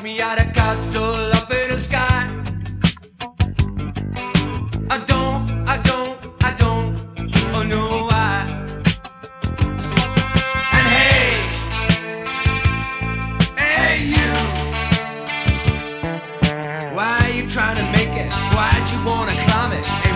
watch me at a castle up in the sky. I don't know why. And hey you, why are you trying to make it? Why'd you wanna climb it?